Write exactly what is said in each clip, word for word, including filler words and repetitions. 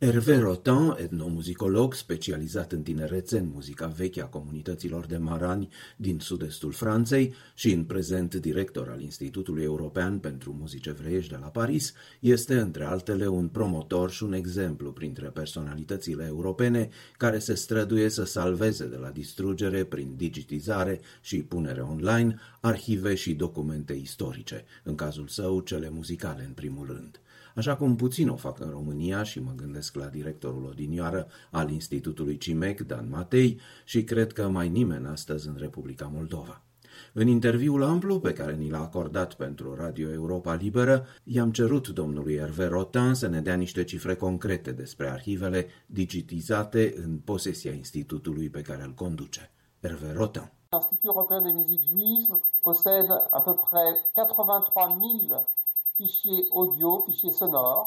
Hervé Rotin, etnomuzicolog specializat în tinerețe în muzica veche a comunităților de marani din sud-estul Franței și în prezent director al Institutului European pentru Muzici Evreiești de la Paris, este între altele un promotor și un exemplu printre personalitățile europene care se străduie să salveze de la distrugere prin digitizare și punere online arhive și documente istorice, în cazul său cele muzicale în primul rând. Așa cum puțin o fac în România și mă gândesc la directorul odinioară al Institutului CIMEC, Dan Matei, și cred că mai nimeni astăzi în Republica Moldova. În interviul amplu pe care ni l-a acordat pentru Radio Europa Liberă, i-am cerut domnului Hervé Rotin să ne dea niște cifre concrete despre arhivele digitizate în posesia institutului pe care îl conduce. Hervé Rotin. L'Institut Européen de Musique Juive possède à peu près quatre-vingt-trois mille fichiers audio, fichiers sonores,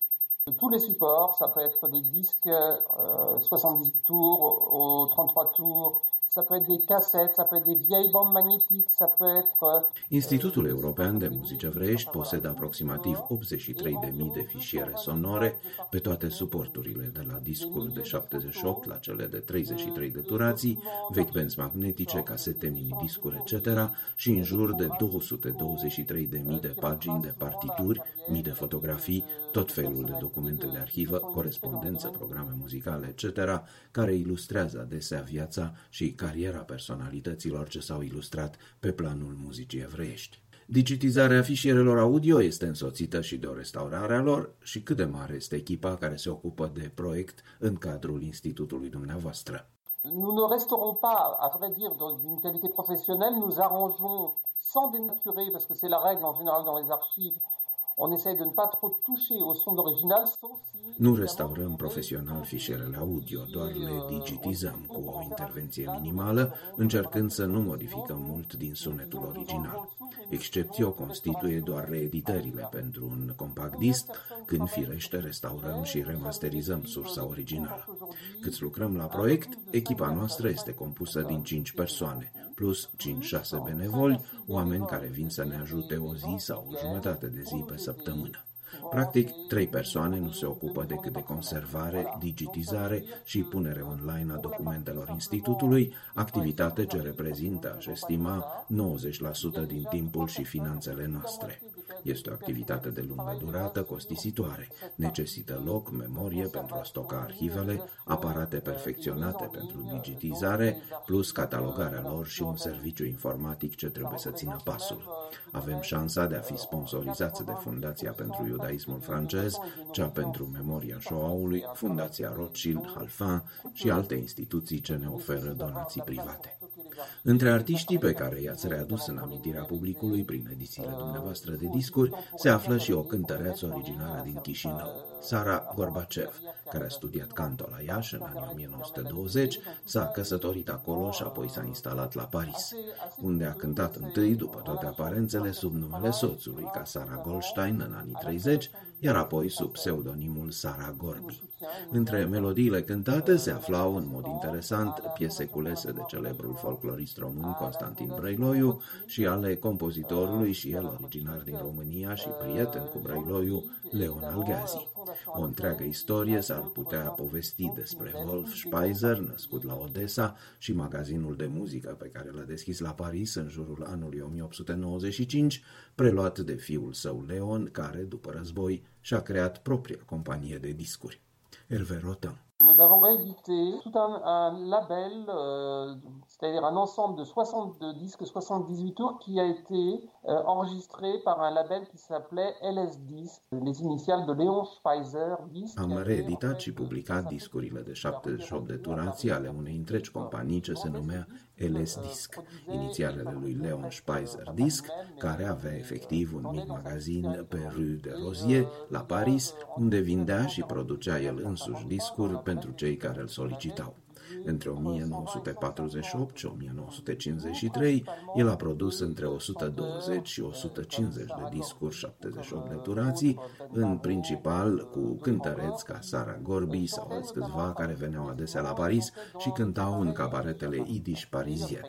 de tous les supports. Ça peut être des disques euh, soixante-dix tours au trente-trois tours, ça peut être des cassettes, ça peut être des vieilles bandes magnétiques, ça peut être... Institutul European de Muzici Evreiești posedă aproximativ optzeci și trei de mii de fișiere sonore pe toate suporturile, de la discuri de șaptezeci și opt la cele de treizeci și trei de turații, vechi benzi magnetice, casete, minidiscuri, et cetera, și în jur de două sute douăzeci și trei de mii de pagini de partituri, mii de fotografii, tot felul de documente de arhivă, corespondență, programe muzicale, et cetera, care ilustrează adesea viața și cariera personalităților ce s-au ilustrat pe planul muzicii evreiești. Digitizarea fișierelor audio este însoțită și de o restaurare a lor și cât de mare este echipa care se ocupă de proiect în cadrul institutului dumneavoastră. Nous ne resterons pas, à vrai dire, d'une qualité professionnelle, nous arrangeons sans dénaturer, parce que c'est la règle en général dans les archives. On essaie de ne pas trop toucher au son original, sauf si... Nu restaurăm profesional fișierele audio, doar le digitizăm cu o intervenție minimală, încercând să nu modificăm mult din sunetul original. Excepție o constituie doar reeditările pentru un compact disc, când firește restaurăm și remasterizăm sursa originală. Cât lucrăm la proiect, echipa noastră este compusă din cinci persoane, plus cinci șase benevoli, oameni care vin să ne ajute o zi sau o jumătate de zi pe săptămână. Practic, trei persoane nu se ocupă decât de conservare, digitizare și punere online a documentelor institutului, activitate ce reprezintă, aș estima, nouăzeci la sută din timpul și finanțele noastre. Este o activitate de lungă durată, costisitoare. Necesită loc, memorie pentru a stoca arhivele, aparate perfecționate pentru digitizare, plus catalogarea lor și un serviciu informatic ce trebuie să țină pasul. Avem șansa de a fi sponsorizați de Fundația pentru Iudaismul francez, cea pentru memoria Shoah-ului, Fundația Rothschild, Halfin și alte instituții ce ne oferă donații private. Între artiștii pe care i-ați readus în amintirea publicului prin edițiile dumneavoastră de discuri, se află și o cântăreață originară din Chișinău, Sara Gorbachev, care a studiat canto la Iași în anii o mie nouă sute douăzeci, s-a căsătorit acolo și apoi s-a instalat la Paris, unde a cântat întâi, după toate aparențele, sub numele soțului, ca Sara Goldstein în anii treizeci, iar apoi sub pseudonimul Sara Gorbi. Între melodiile cântate se aflau, în mod interesant, piese culese de celebrul folclorist român Constantin Brăiloiu și ale compozitorului și el originar din România și prieten cu Brăiloiu, Leon Algazi. O întreagă istorie s-ar putea povesti despre Wolf Speiser, născut la Odessa, și magazinul de muzică pe care l-a deschis la Paris în jurul anului o mie opt sute nouăzeci și cinci, preluat de fiul său Leon, care, după război, și-a creat propria companie de discuri. Hervé Rotin. Nous avons réédité tout un, un label, euh, c'est-à-dire un ensemble de soixante de disques, soixante-dix-huit tours, qui a été euh, enregistré par un label qui s'appelait L S Disc, les initiales de Leon Speiser Disc. Am reeditat și publicat discurile de șaptezeci și opt de turații ale unei întregi companii ce se numea L S Disc, inițialele lui Leon Speiser Disc, care avea efectiv un mic magazin pe Rue de Rosier, la Paris, unde vindea și producea el însuși discuri pentru cei care îl solicitau. Între o mie nouă sute patruzeci și opt și o mie nouă sute cincizeci și trei, el a produs între o sută douăzeci și o sută cincizeci de discuri, șaptezeci și opt de turații, în principal cu cântăreți ca Sara Gorbi sau alți câțiva care veneau adesea la Paris și cântau în cabaretele idiș pariziene.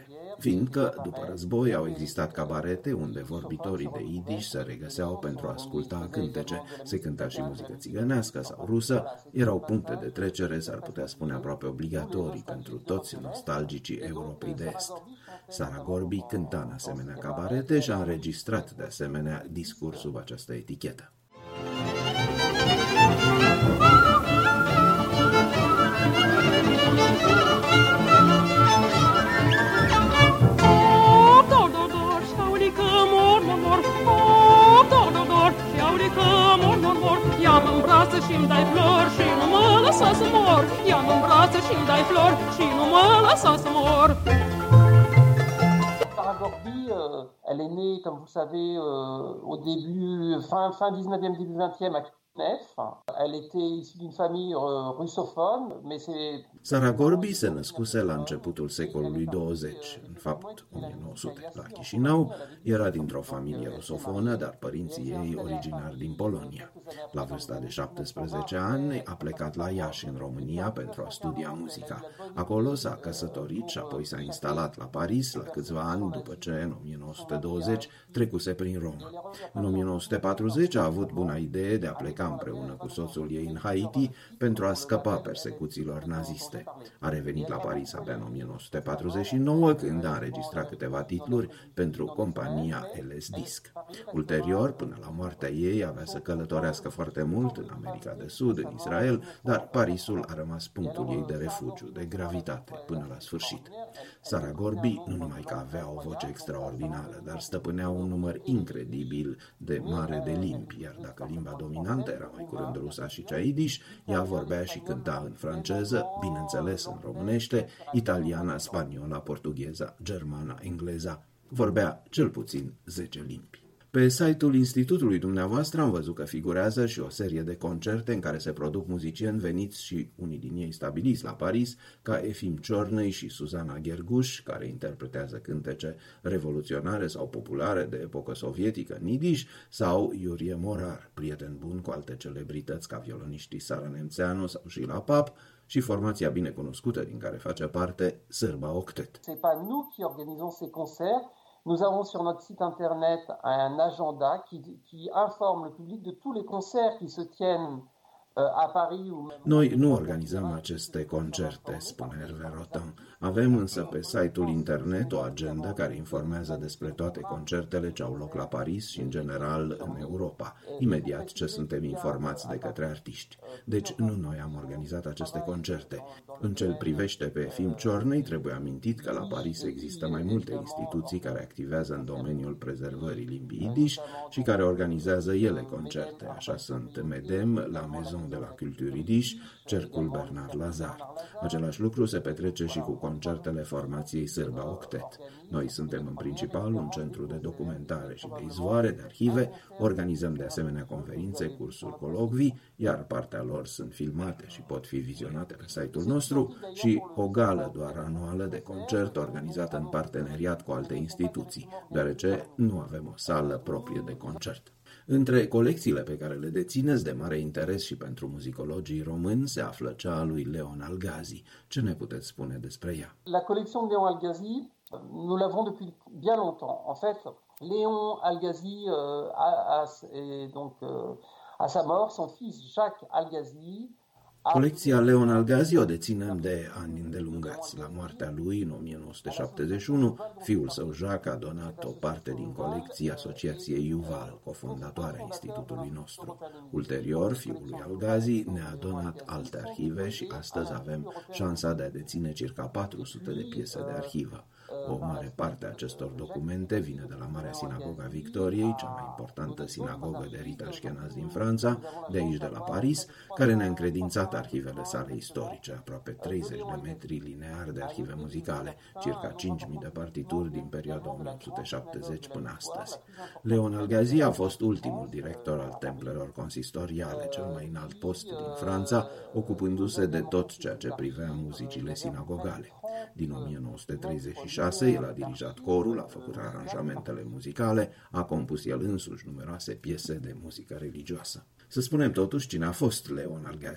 fiindcă, după război, au existat cabarete unde vorbitorii de idiș se regăseau pentru a asculta cântece. Se cânta și muzică țigănească sau rusă, erau puncte de trecere, s-ar putea spune aproape obligatorii pentru toți nostalgicii Europei de Est. Sara Gorbi cânta în asemenea cabarete și a înregistrat de asemenea discurs sub această etichetă. Ia-mă în brațe și-mi dai flori și nu mă lăsa să mor. Ia-mă în brațe și-mi dai flori și nu mă lăsa să mor. Sara Gorbi, euh, elle est née, comme vous le savez, euh, au début, fin, fin dix-neuvième, début vingtième, à Nef. Elle était issue d'une famille euh, russophone, mais c'est... Sara Gorbi se născuse la începutul secolului douăzeci, în fapt o mie nouă sute, la Chișinău. Era dintr-o familie rusofonă, dar părinții ei originari din Polonia. La vârsta de șaptesprezece ani a plecat la Iași, în România, pentru a studia muzica. Acolo s-a căsătorit și apoi s-a instalat la Paris la câțiva ani după ce, în o mie nouă sute douăzeci, trecuse prin Roma. În o mie nouă sute patruzeci a avut buna idee de a pleca împreună cu soțul ei în Haiti pentru a scăpa persecuțiilor naziste. A revenit la Paris abia în o mie nouă sute patruzeci și nouă, când a înregistrat câteva titluri pentru compania L S Disc. Ulterior, până la moartea ei, avea să călătorească foarte mult în America de Sud, în Israel, dar Parisul a rămas punctul ei de refugiu, de gravitate, până la sfârșit. Sara Gorbi nu numai că avea o voce extraordinară, dar stăpânea un număr incredibil de mare de limbi, iar dacă limba dominantă era mai curând rusa și cea idiș, ea vorbea și cânta în franceză, bineînțeles în românește, italiana, spaniola, portugheza, germana, engleza. Vorbea cel puțin zece limbi. Pe site-ul institutului dumneavoastră am văzut că figurează și o serie de concerte în care se produc muzicieni veniți și unii din ei stabiliți la Paris, ca Efim Ciornăi și Suzana Gherguș, care interpretează cântece revoluționare sau populare de epocă sovietică în idiș, sau Iurie Morar, prieten bun cu alte celebrități ca violoniștii Sara Nemțeanu sau Sheila Pap, și formația binecunoscută din care face parte Sârba Octet. C'est pas nous qui organisons ces concerts. Nous avons sur notre site internet un agenda qui, qui informe le public de tous les concerts qui se tiennent à Paris. Noi nu organizăm aceste concerte, spune Hervé Rotin. Avem însă pe site-ul internet o agendă care informează despre toate concertele ce au loc la Paris și în general în Europa, imediat ce suntem informați de către artiști. Deci nu noi am organizat aceste concerte. În ce îl privește pe Efim Ciornăi, trebuie amintit că la Paris există mai multe instituții care activează în domeniul prezervării limbii idiș și care organizează ele concerte. Așa sunt MEDEM, la Maison de la Culture Idiș, Cercul Bernard Lazar. Același lucru se petrece și cu concertele formației Sârba Octet. Noi suntem în principal un centru de documentare și de izvoare, de arhive, organizăm de asemenea conferințe, cursuri, colocvii, iar partea lor sunt filmate și pot fi vizionate pe site-ul nostru, și o gală doar anuală de concert organizată în parteneriat cu alte instituții, deoarece nu avem o sală proprie de concert. Între colecțiile pe care le dețineți de mare interes și pentru muzicologii români se află cea a lui Leon Algazi. Ce ne puteți spune despre ea? La collection de Léon Algazi, nous l'avons depuis bien longtemps. En fait, Léon Algazi euh, a, a, et donc euh, à sa mort, son fils Jacques Algazi. Colecția Leon Algazi o deținem de ani îndelungați. La moartea lui, în o mie nouă sute șaptezeci și unu, fiul său Jacques a donat o parte din colecție Asociației Yuval, cofondatoarea institutului nostru. Ulterior, fiul lui Algazi ne-a donat alte arhive și astăzi avem șansa de a deține circa patru sute de piese de arhivă. O mare parte a acestor documente vine de la Marea Sinagoga Victoriei, cea mai importantă sinagogă de rit așkenaz din Franța, de aici de la Paris, care ne-a încredințat arhivele sale istorice, aproape treizeci de metri lineari de arhive muzicale, circa cinci mii de partituri din perioada o mie opt sute șaptezeci până astăzi. Leon Algazi a fost ultimul director al templelor consistoriale, cel mai înalt post din Franța, ocupându-se de tot ceea ce privea muzicile sinagogale. Din o mie nouă sute treizeci și șase, el a dirijat corul, a făcut aranjamentele muzicale, a compus el însuși numeroase piese de muzică religioasă. Să spunem totuși cine a fost Leon Algazi.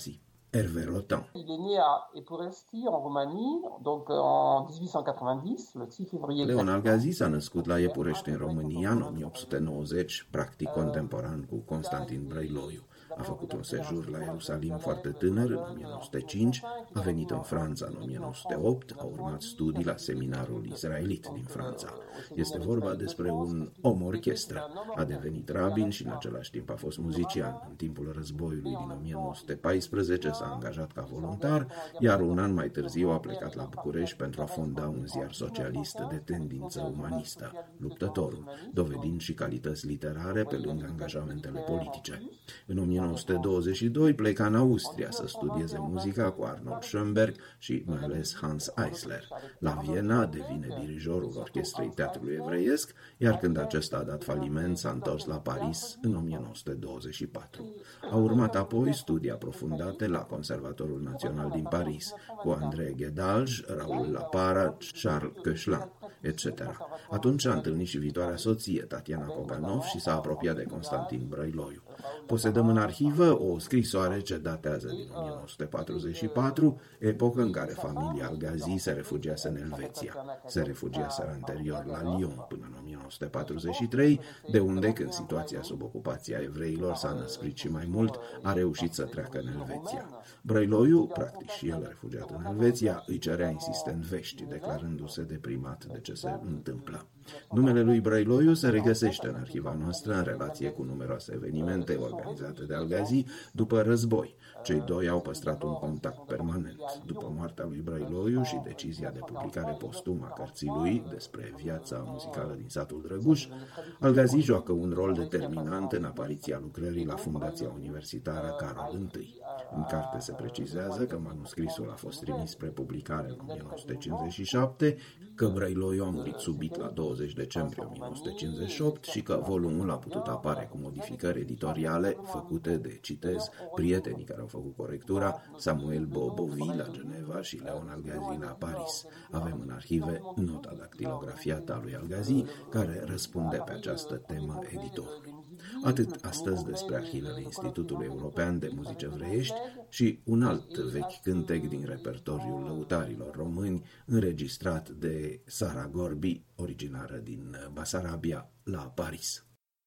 Hervé Rotin. Il est né à Epuresti, en Roumanie, donc en dix-huit cent quatre-vingt-dix, le six février. Leon Algazi s-a născut la Epurești, în România, în o mie opt sute nouăzeci, practic contemporan cu Constantin Brăiloiu. A făcut un sejur la Ierusalim foarte tânăr, în o mie nouă sute cinci, a venit în Franța în o mie nouă sute opt, a urmat studii la seminarul israelit din Franța. Este vorba despre un om orchestră. A devenit rabin și în același timp a fost muzician. În timpul războiului din o mie nouă sute paisprezece s-a angajat ca voluntar, iar un an mai târziu a plecat la București pentru a fonda un ziar socialist de tendință umanistă, Luptătorul, dovedind și calități literare pe lângă angajamentele politice. În o mie nouă sute douăzeci și doi pleca în Austria să studieze muzica cu Arnold Schoenberg și mai ales Hans Eisler. La Viena devine dirijorul orchestrei Teatrului Evreiesc, iar când acesta a dat faliment, s-a întors la Paris în o mie nouă sute douăzeci și patru. A urmat apoi studii aprofundate la Conservatorul Național din Paris, cu André Guedalj, Raoul Lapara, Charles Koechlin, et cetera. Atunci a întâlnit și viitoarea soție, Tatiana Koganov, și s-a apropiat de Constantin Brăiloiu. Posedăm în arhivă o scrisoare ce datează din o mie nouă sute patruzeci și patru, epocă în care familia Algazi se refugiase în Elveția. Se refugiaseră anterior la Lyon până în o mie nouă sute patruzeci și trei, de unde, când situația sub ocupația evreilor s-a năsprit și mai mult, a reușit să treacă în Elveția. Brăiloiu, practic și el refugiat în Elveția, îi cerea insistent vești, declarându-se deprimat de ce se întâmplă. Numele lui Brăiloiu se regăsește în arhiva noastră în relație cu numeroase evenimente organizate de Algazi după război. Cei doi au păstrat un contact permanent. După moartea lui Brăiloiu și decizia de publicare postumă a cărții lui despre viața muzicală din satul Drăguș, Algazi joacă un rol determinant în apariția lucrării la Fundația Universitară Carol I. În carte se precizează că manuscrisul a fost trimis spre publicare în o mie nouă sute cincizeci și șapte, că Brăiloiu a murit subit la douăzeci decembrie o mie nouă sute cincizeci și opt și că volumul a putut apare cu modificări editoriale făcute de, citez, prietenii care au făcut corectura, Samuel Bobovi la Geneva și Leon Algazi la Paris. Avem în arhive nota dactilografiată a lui Algazi, care răspunde pe această temă editorului. Atât astăzi despre arhivele Institutului European de Muzici Evreiești și un alt vechi cântec din repertoriul lăutarilor români, înregistrat de Sara Gorbi, originară din Basarabia, la Paris.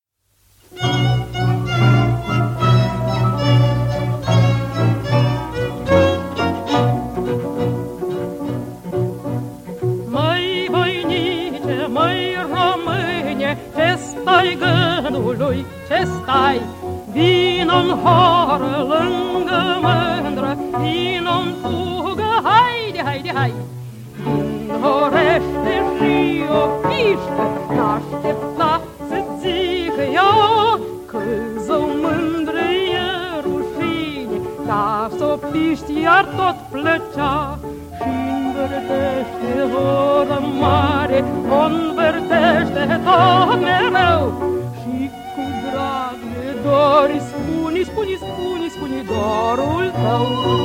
Măi voinice, măi române, ce stai gândului, ce stai? Vino-n horă lângă mândră, vino-n fugă, haide, haide, hai! Din horește și o pișcă, n-aștepta să zică eu, că zău mândră e rușine, ca s-o piști iar tot plăcea. Și învârtește oră mare, o învârtește tot mereu, și cu drag de dori spune, spune, spune, spune dorul tău.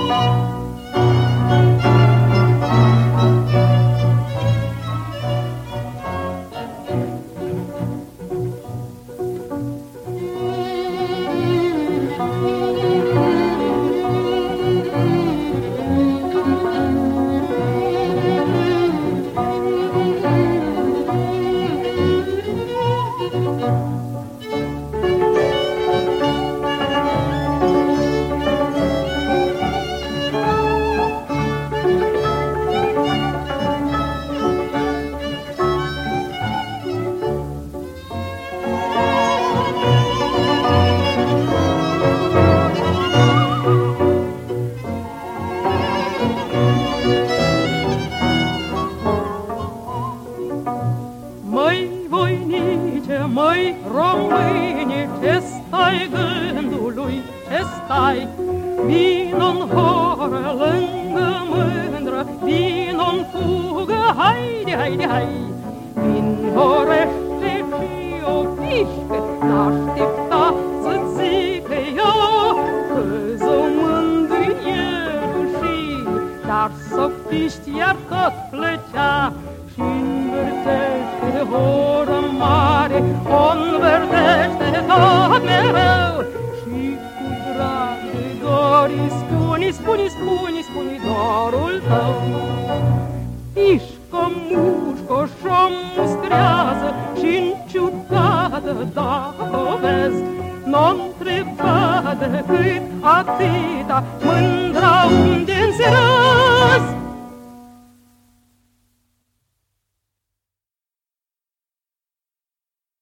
Măi române, ce stai gândului, ce stai? Vino-n horă lângă mândră, vino-n fugă, haide, haide, hai! Vin horește și o pișcă, n-aștepta să zică eu, că zău mândru e rușine, dar s-o piști iar tot plăcea. Și învârtește horă mare, o învârtește tot mereu, și cu drag de dor flori, spuni, spuni, spuni, spuni dorul tău. Ișcă, mușcă și-o mustrează și-n ciudată dacă o vezi, n-o întreba decât atâta mândra